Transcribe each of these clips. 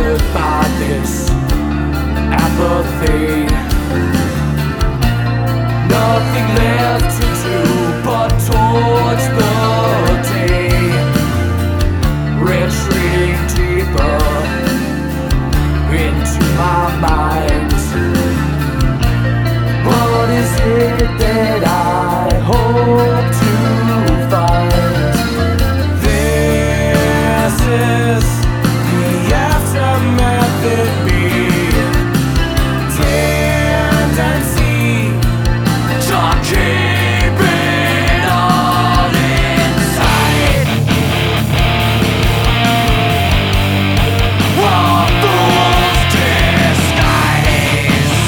strangled by this apathy. Nothing left to do but torch the day, retreating deeper into my mind. What is it that I hope to find? This is the aftermath that we tendency to keep it all inside. What fools disguise?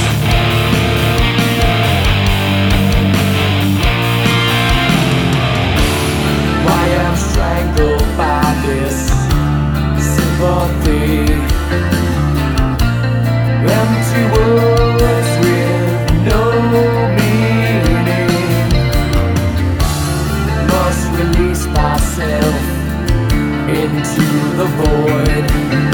Why I'm strangled by this sympathy. Empty words with no meaning. Must release myself into the void.